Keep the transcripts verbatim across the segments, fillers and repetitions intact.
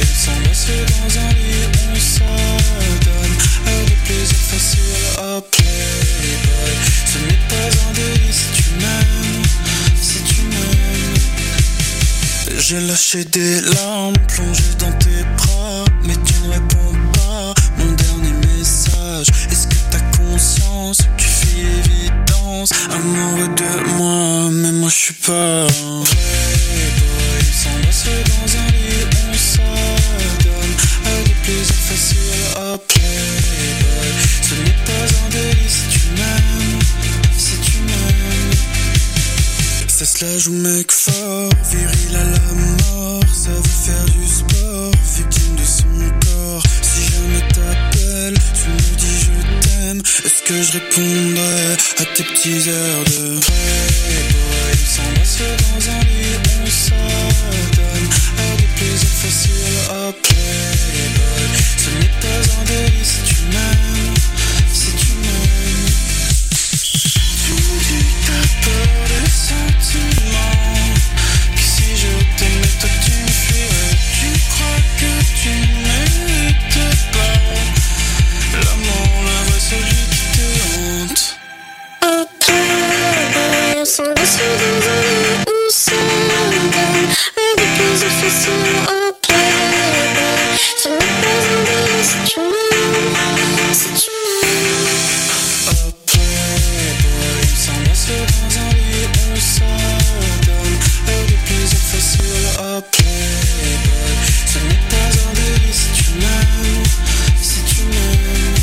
s'embrasser dans un lit, on s'adonne à des plaisirs faciles. Oh Playboy, ce n'est pas un délit si tu m'aimes, si tu m'aimes. J'ai lâché des larmes plongées dans tes bras, mais tu ne réponds pas. Mon dernier message, est-ce que t'as conscience que tu fais évidence, amoureux de moi, mais moi je suis pas un Playboy. S'embrasser dans un lit, on s'adonne à des plaisirs faciles. Oh Playboy, ce n'est pas un délit si tu m'aimes, si tu m'aimes. Ça se la joue mec fort, viril à la mort, ça veut faire du sport, victime de son corps. Si jamais t'appelles, tu me dis je t'aime, est-ce que je répondrais à tes petits airs de Playboy? S'embrasser dans un lit, on s'adonne à des plaisirs faciles. Oh Playboy, ce n'est pas un délit si tu m'aimes, si tu m'aimes. Tu me dis que t'as peur des sentiments, que si je t'aimais toi tu me fuirais. Tu crois que tu ne mérites pas l'amour, le vrai, celui qui te hante. Oh Playboy, on s'embrasse dans un lit, on s'adonne à des plaisirs faciles. Oh Playboy, ce n'est pas un délit si tu m'aimes, si tu m'aimes. Oh Playboy, s'embrasser dans un lit, on s'adonne à des plaisirs faciles. Oh Playboy, ce n'est pas un délit si tu m'aimes, si tu m'aimes.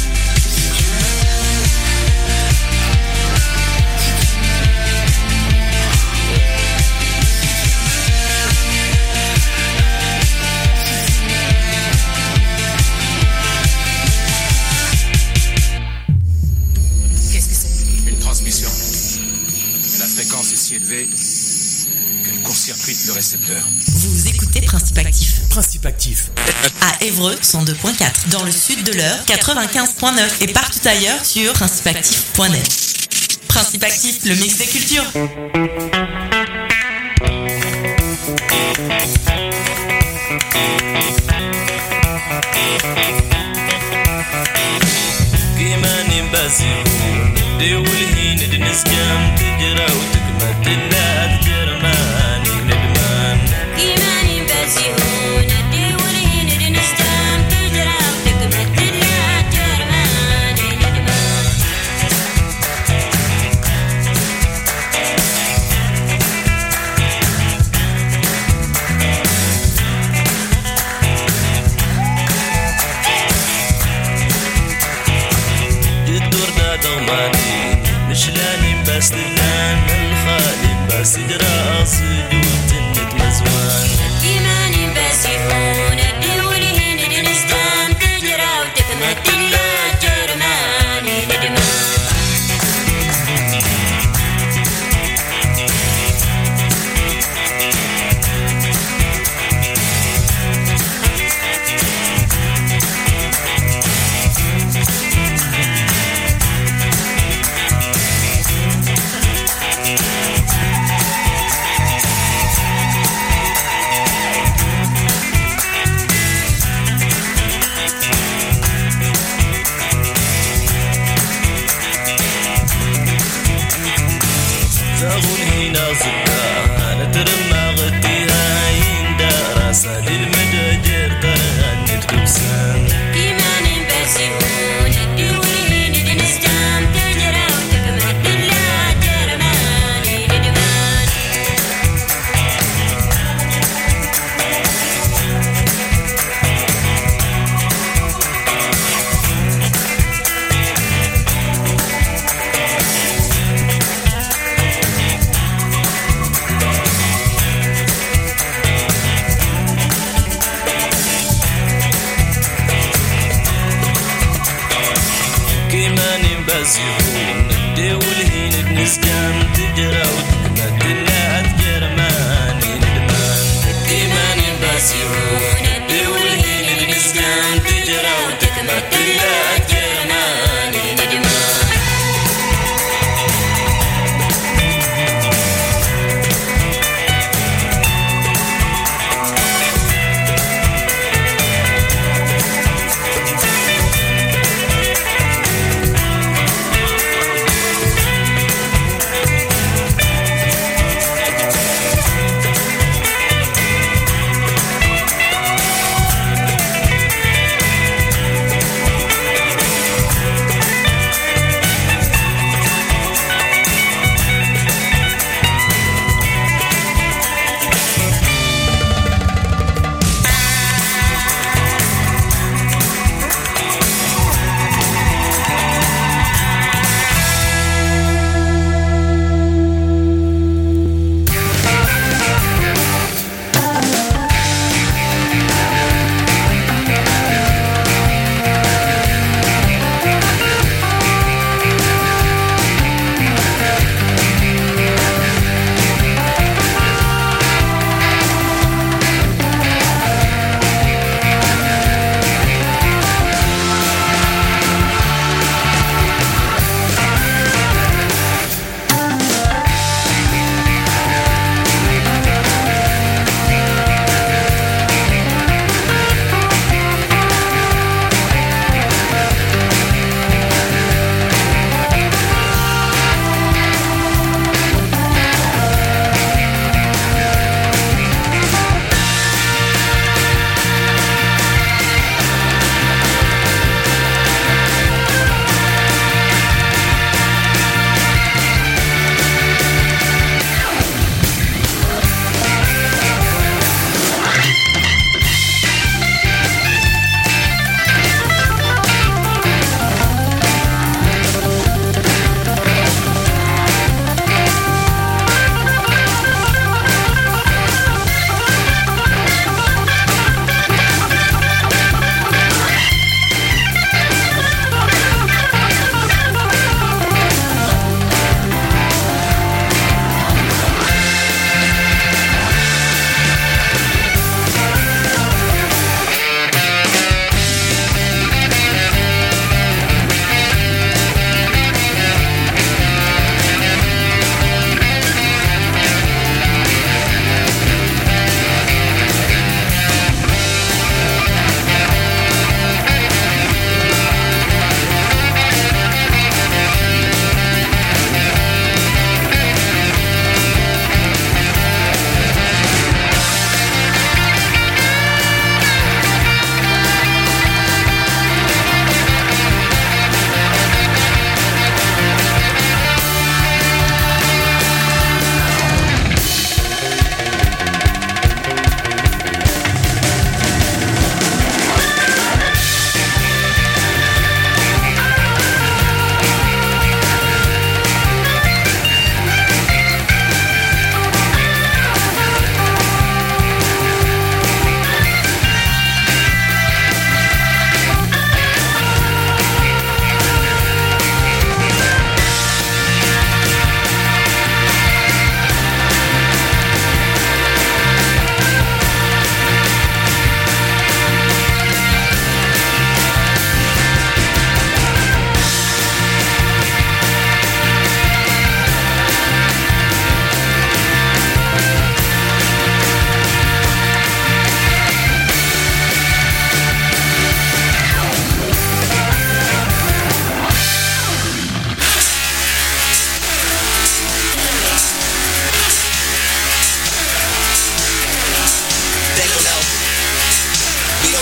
Qu'est-ce que c'est? Une transmission. Mais la fréquence est si élevée qu'elle court-circuite le récepteur. Vous écoutez Principe Actif. Principe Actif. À Évreux, cent deux virgule quatre. Dans le sud de l'Eure, quatre-vingt-quinze virgule neuf. Et partout ailleurs sur principe actif point net. Principe Actif, le mix des cultures. كيماني بازيون ديولهين دنسكام تجرا وتكمتنا تجرماني ندمان كيماني بازيون ديولهين دنسكام تجرا وتكمتنا تجرماني ندمان. الدور دا دوماني مشلاني بس لان الخالي بس جرا صدود نتمزوان كيماني بازيون ديولهين دنسكام تجرا وتكمتنا تجرماني ندمان.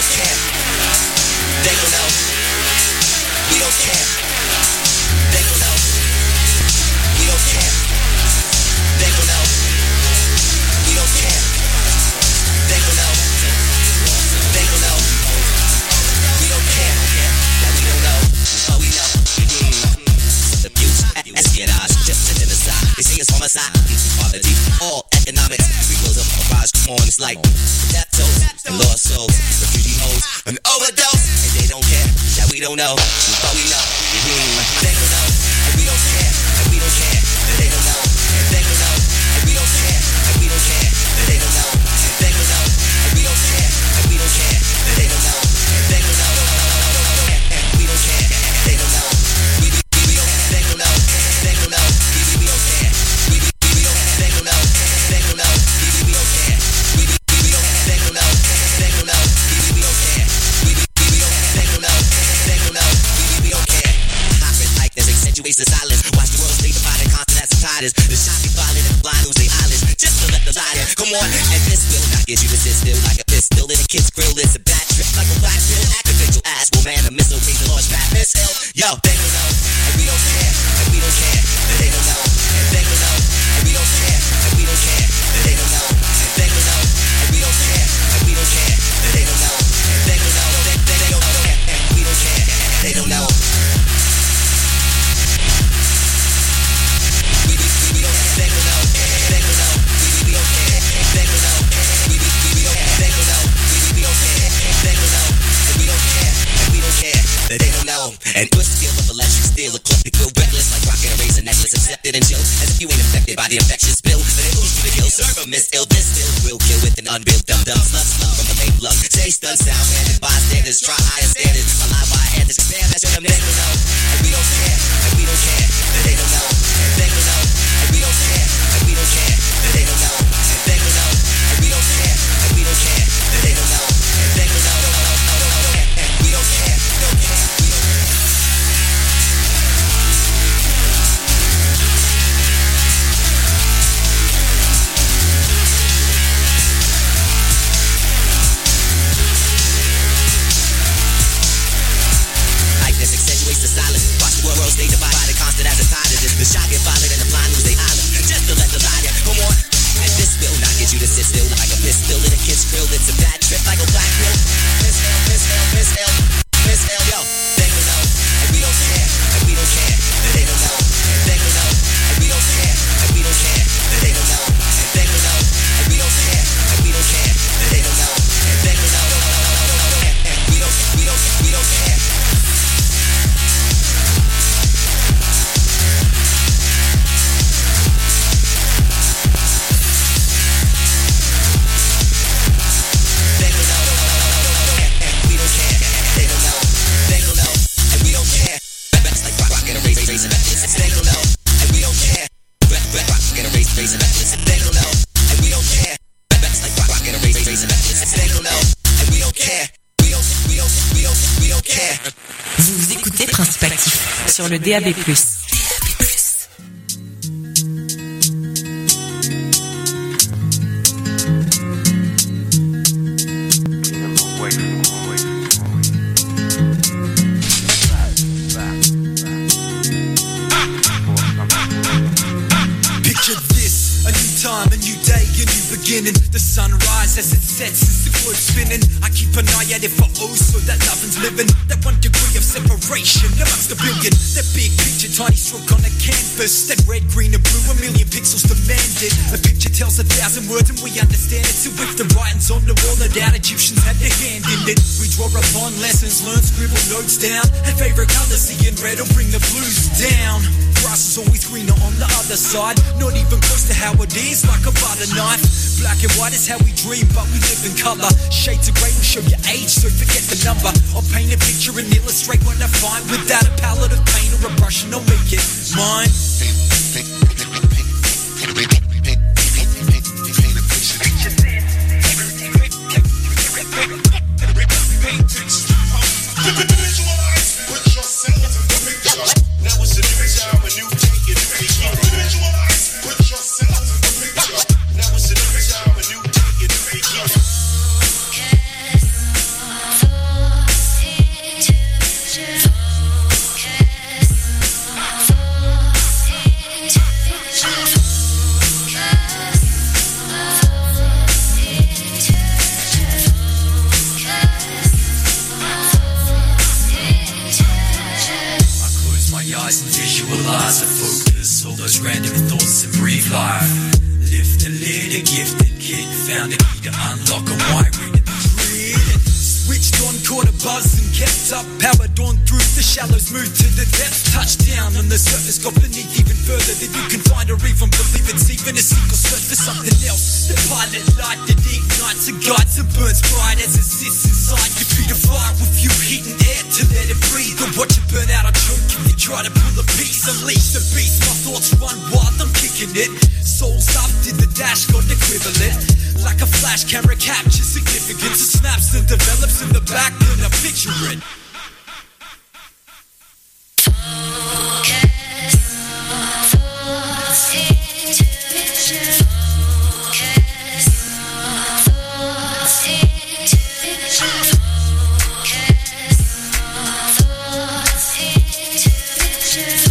care. They don't know. We don't care. They don't know. We don't care. They don't know. We don't care. They don't know. They don't know. We don't care. That we don't know. But we know. Abuse, espionage, just an aside. They say it's homicide, poverty, all economics. We close up our eyes, come on, it's like death tolls and lost souls, refugee hoes, an overdose, and they don't care that we don't know, but we know. Mm-hmm. They don't know, and we don't care, and we don't care, and they don't know, and they don't know, and we don't care, and we don't care, and they don't know, and they don't know, and we don't care, and we don't care, and they don't know, and they don't know, and we don't care, and they don't know. We we don't they don't know, they don't know, we we don't care. We we don't they don't know, they don't know, we we don't care. We we don't they don't know, they don't know, we we don't care. We we don't they don't know, they don't know, we we don't care. Hopping like this accentuates the silence. Watch the world stay divided, constant as the tide is. The shots be violent and blind lose their eyelids. Just to let the light in. Come on, and this will not get you to sit still like a pistol in a kid's grill. It's a bad trip like a black pill. Activate your ass, will man a missile, raise the launch pad, miss L. Yo, they don't know, and we don't care, and we don't care, and they don't know, and they don't know, and we don't care, and we don't care, and they don't know, and they don't know, and we don't care, and we don't care, and they don't know, and they don't know, they they don't know, and we don't care, and they don't know. We we we don't they don't know, they don't know, we we don't care, they don't know, we we we don't they don't know, we we don't care, they don't know, and we don't care, and we don't care, they don't know, and twist skill of electric steel, eclectic, feel reckless like rockin' a razor necklace, accepted and chill, as if you ain't infected by the infectious spill, but it moves you to kill, serve a miss ill, this still will kill with an unbuilt dumb dumb slut slug from the main lung, say stun sound, and bystanders try higher standards, my live wire and expand, that's what I'm they don't know, and we don't care, and we don't care, that they don't know, and they don't know, and we don't care, and we don't care, that they don't know, and they don't know, and we don't care, and we don't care, that they don't know, and they don't know, and we don't care, don't care, we don't care. The silence, watch the world stay divided, constant as a tide is. The shot get violent and the blind lose their island. Just to let the light in, come on. And this will not get you to sit still like a pistol in a kid's grill. It's a bad trip like a black pill. Miss L, Miss L, Miss L, Miss L, yo. They don't know, and we don't care, and we don't care, and they don't know, and they don't know, and we don't care, and we don't care, and they don't know, and they don't know, and we don't care, and we don't care, and they don't know, and they don't know, and we don't, we don't, we don't care. Vous écoutez Principe Actif sur le D A B plus. The sunrise as it sets is the globe spinning. I keep an eye at it for oh, so that nothing's living. That one degree of separation amongst a billion. That big picture, tiny stroke on a canvas. That red, green and blue, a million pixels demanded. A picture tells a thousand words and we understand it. So if the writing's on the wall, no doubt Egyptians had their hand in it. We draw upon lessons learned, scribble notes down. And favorite colors, seeing red will bring the blues down. Grass is always greener on the other side. Not even close to how it is, like a butter knife. Black and white is how we dream, but we live in color. Shades of grey will show your age, so forget the number. I'll paint a picture and illustrate what I find. Without a palette of paint or a brush, and I'll make it mine. For Analyze and visualize and focus all those random thoughts and breathe life. Lift the lid, a gifted kid found a key to unlock a wiring in the grid. Switched on, caught a buzz and kept up. Powered on through the shallows, moved to the depths. Touched down on the surface, got beneath even further than you can find or even believe. It's even a single search for something else. The pilot light that ignites and guides and burns bright as it sits inside. You feed a fire with you heating air to let it breathe. Or watch it burn out, I choke if you try to pull a piece. Unleash the beast, my thoughts run wild, I'm kicking it. Souls up, did the dash, got an equivalent. Like a flash camera captures significance. It snaps and develops in the back, then I picture it. Focus, thoughts into vision. Focus, thoughts into vision. Focus, thoughts into vision.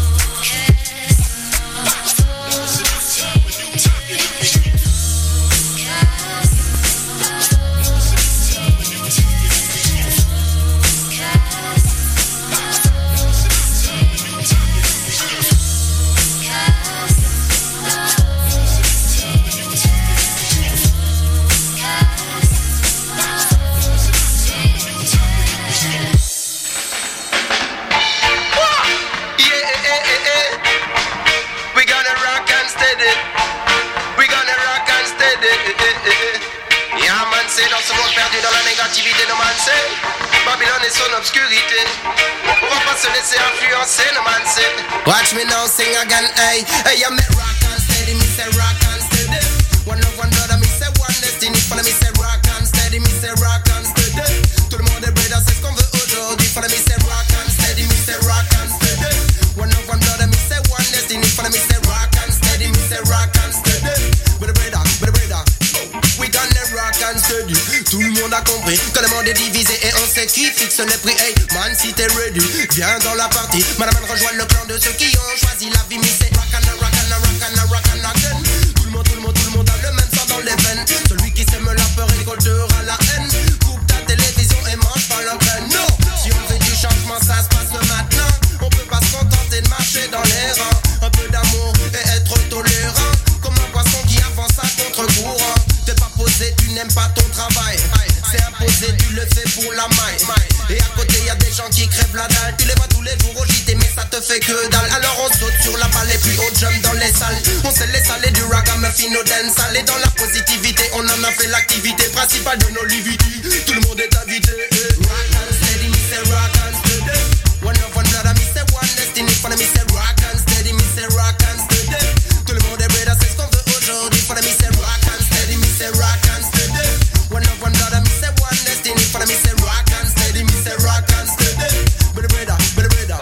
Dans ce monde perdu dans la négativité, no man say Babylone et son obscurité. On va pas se laisser influencer, no man say. Watch me now sing again, hey. Hey, I met rock and steady, me say rock and steady. One love, one brother, me say one destiny. Follow me say rock and steady, me say rock and steady. Tout le monde est brother, c'est ce qu'on veut aujourd'hui. Follow me say rock and steady, me say rock and steady. One love, one brother, me say one destiny. Follow me say rock and steady, me say rock and steady. With a brother, with a brother. We gonna rock and steady. Tout le monde a compris que le monde est divisé et on sait qui fixe les prix. Hey, man, si t'es ready, viens dans la partie. Madame, rejoins le clan de ceux qui ont choisi la vie. Mais c'est rock and rock and rock and rock and again. Tout le monde, tout le monde, tout le monde a le même sang dans les veines. Celui qui sème la peur récoltera la haine. Coupe ta télévision et mange pas l'engraine. Non, si on veut du changement, ça se passe maintenant. On peut pas se contenter de marcher dans les rangs. Un peu d'amour et être tolérant. Comme un poisson qui avance à contre-courant. T'es pas posé, tu n'aimes pas ton travail. C'est imposé, tu le fais pour la maille. Et à côté y'a des gens qui crèvent la dalle. Tu les vois tous les jours au J T mais ça te fait que dalle. Alors on saute sur la balle et puis on jump dans les salles. On sait les salés du ragamuffin au dance. Et dans la positivité on en a fait l'activité principale de nos livités. Tout le monde est invité. Rock and steady, me say rock and steady. One of one brother, me say one destiny. Follow me say rock and steady, me say rock and steady. Tout le monde est brother, c'est ce qu'on veut aujourd'hui. Follow me say rock and steady, me say rock and steady. One of one brother, me say one destiny. Follow me say rock and steady, me say rock and steady. Brother, brother, brother, brother.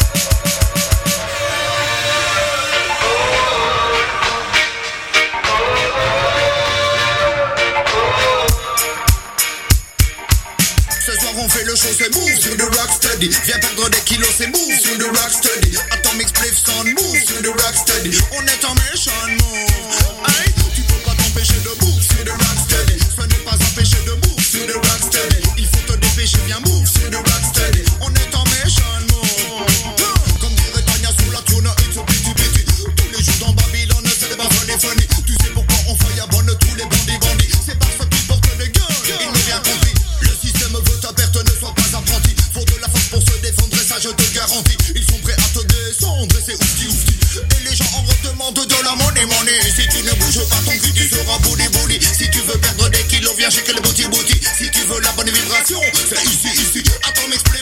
Ce soir on fait le show, c'est move sur the rock steady. Viens perdre des kilos, c'est move sur the rock steady. Atomic spliff sound move sur the rock steady. On est en méchant move. Hey, tu peux pas t'empêcher de move sur the rock steady. Ce n'est pas empêché de move sur the rock steady. Il faut te dépêcher, viens move sur the rock steady. On est en méchant move. Comme dirait Tania sous la tune, it's a pity pity. Tous les jours dans Babylone, c'est pas funny funny. Tu sais pourquoi on firebonne tous les bandits bandits. C'est parce qu'ils portent des guns. Ils n'ont rien compris. Le système veut ta perte, ne sois pas apprenti. Faut de la force pour se défendre et ça je te garantis. Ils sont prêts à te descendre et c'est oufti oufti. Et les gens en redemandent de la money money. Si tu ne bouges pas ton cul tu seras bouli bouli. Si tu veux perdre des kilos viens chez le bouti bouti. Si tu veux la bonne vibration c'est ici ici. Attends m'explique.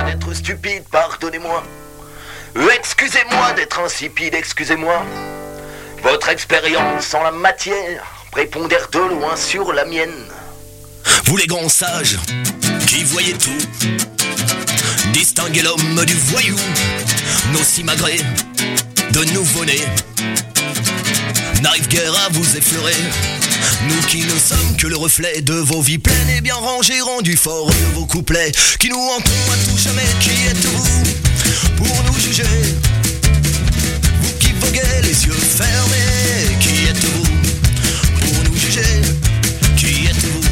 d'être stupide, pardonnez-moi. Euh, Excusez-moi d'être insipide, excusez-moi. Votre expérience en la matière prépondère de loin sur la mienne. Vous les grands sages qui voyez tout, distinguez l'homme du voyou, nos simagrées de nouveau-nés n'arrivent guère à vous effleurer. Nous qui ne sommes que le reflet de vos vies pleines et bien rangées, rendus forts de vos couplets, qui nous hanteront à tout jamais. Qui êtes-vous pour nous juger? Vous qui voguez les yeux fermés, qui êtes-vous pour nous juger? Qui êtes-vous?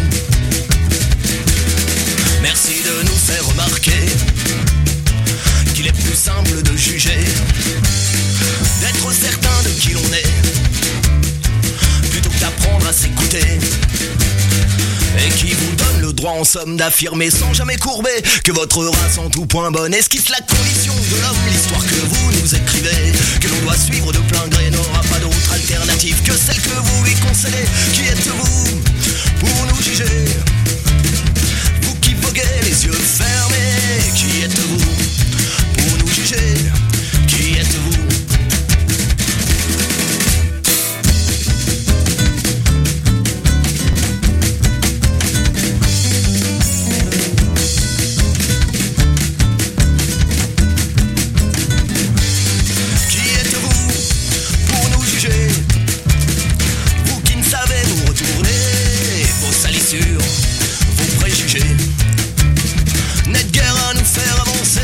Merci de nous faire remarquer qu'il est plus simple de juger, d'être certain de qui l'on est, plutôt que d'apprendre à s'écouter, et qui vous donne le droit en somme d'affirmer sans jamais courber que votre race en tout point bonne esquisse la condition de l'homme. L'histoire que vous nous écrivez, que l'on doit suivre de plein gré, n'aura pas d'autre alternative que celle que vous lui concédez. Qui êtes-vous pour nous juger? Vous qui voguez les yeux fermés, qui êtes-vous pour nous juger? Qui êtes-vous? Vos préjugés n'êtes guère à nous faire avancer.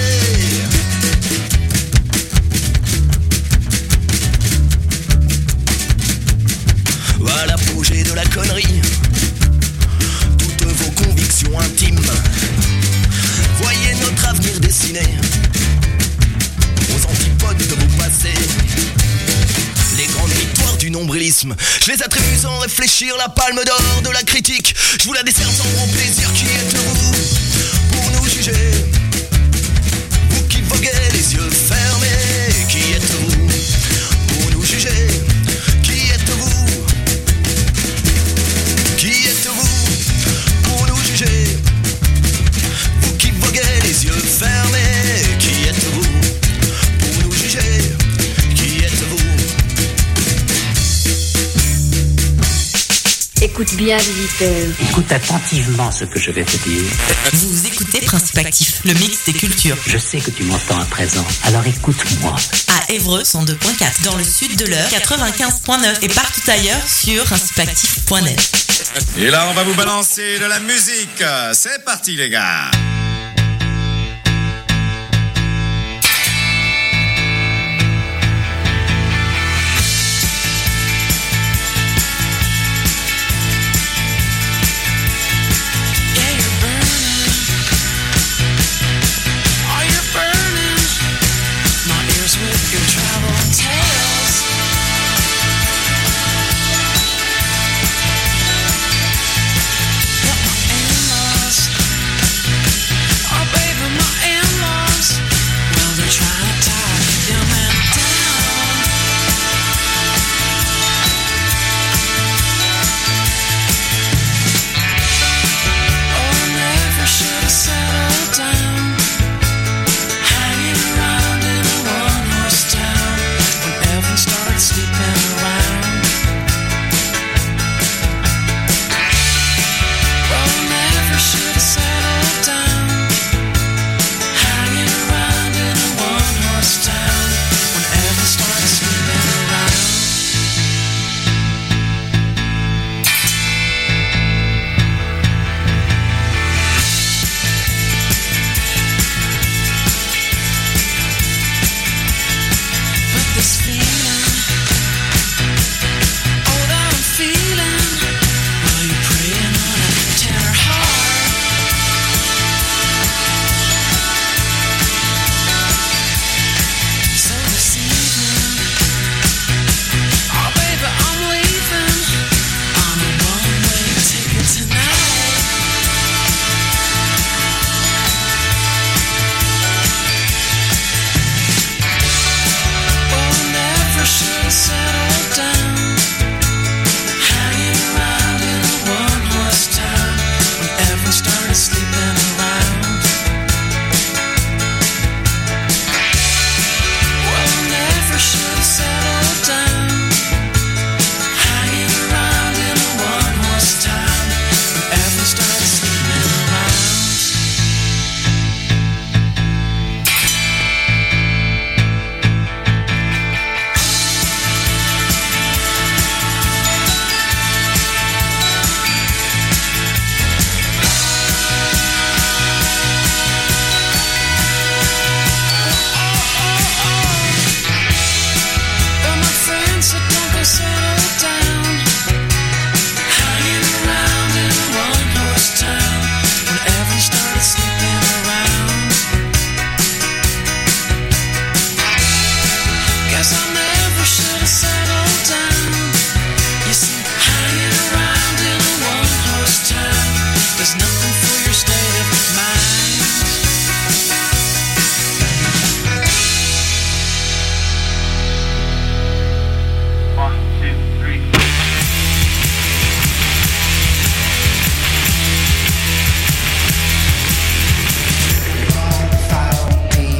À l'apogée de la connerie, toutes vos convictions intimes, voyez notre avenir dessiné aux antipodes de vos passés. Les grandes victoires du nombrilisme, je les attribue sans réfléchir, la palme d'or de la critique, je vous la décerne sans grand plaisir. Qui êtes-vous pour nous juger? Vous qui voguez les yeux fermés, qui êtes-vous pour nous juger? Qui êtes-vous? Qui êtes-vous pour nous juger? Vous qui voguez les yeux fermés, qui êtes-vous pour nous juger? Qui êtes-vous? Écoute bien, visiteur. Écoute attentivement ce que je vais te dire. Vous écoutez Principe Actif, le mix des cultures. Je sais que tu m'entends à présent, alors écoute-moi. À Évreux, cent deux point quatre, dans le sud de l'Eure, quatre-vingt-quinze point neuf et partout ailleurs sur principe actif point net. Et là, on va vous balancer de la musique. C'est parti, les gars.